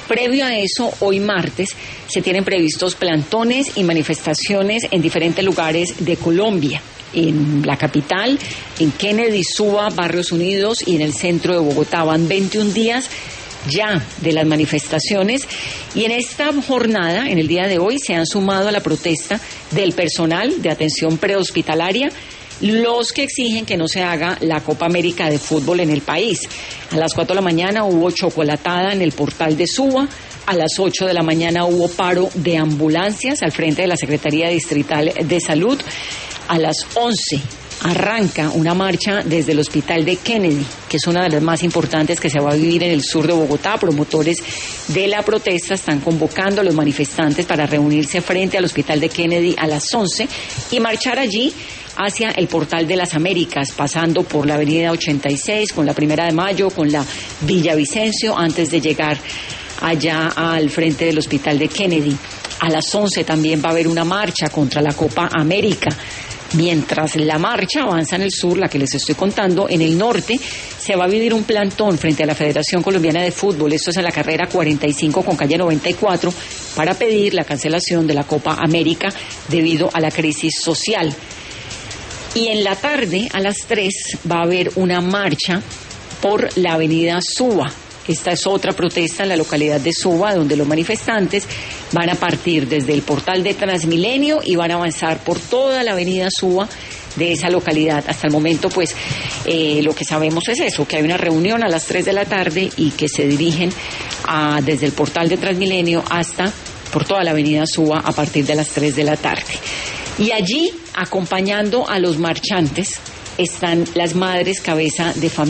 Previo a eso, hoy martes, se tienen previstos plantones y manifestaciones en diferentes lugares de Colombia. En la capital, en Kennedy, Suba, Barrios Unidos y en el centro de Bogotá. Van 21 días ya de las manifestaciones y en esta jornada, en el día de hoy, se han sumado a la protesta del personal de atención prehospitalaria los que exigen que no se haga la Copa América de fútbol en el país. A las 4 de la mañana hubo chocolatada en el portal de Suba. A las 8 de la mañana hubo paro de ambulancias al frente de la Secretaría Distrital de Salud. A las 11 arranca una marcha desde el Hospital de Kennedy, que es una de las más importantes que se va a vivir en el sur de Bogotá. Promotores de la protesta están convocando a los manifestantes para reunirse frente al Hospital de Kennedy a las 11 y marchar allí hacia el Portal de las Américas, pasando por la avenida 86, con la 1 de Mayo, con la Villavicencio, antes de llegar allá al frente del Hospital de Kennedy. A las 11 también va a haber una marcha contra la Copa América. Mientras la marcha avanza en el sur, la que les estoy contando, en el norte se va a vivir un plantón frente a la Federación Colombiana de Fútbol. Esto es en la carrera 45 con calle 94 para pedir la cancelación de la Copa América debido a la crisis social. Y en la tarde, a las 3, va a haber una marcha por la avenida Suba. Esta es otra protesta en la localidad de Suba, donde los manifestantes van a partir desde el portal de Transmilenio y van a avanzar por toda la avenida Suba de esa localidad. Hasta el momento, pues, lo que sabemos es eso, que hay una reunión a las 3 de la tarde y que se dirigen desde el portal de Transmilenio hasta por toda la avenida Suba a partir de las 3 de la tarde. Y allí, acompañando a los marchantes, están las madres cabeza de familia.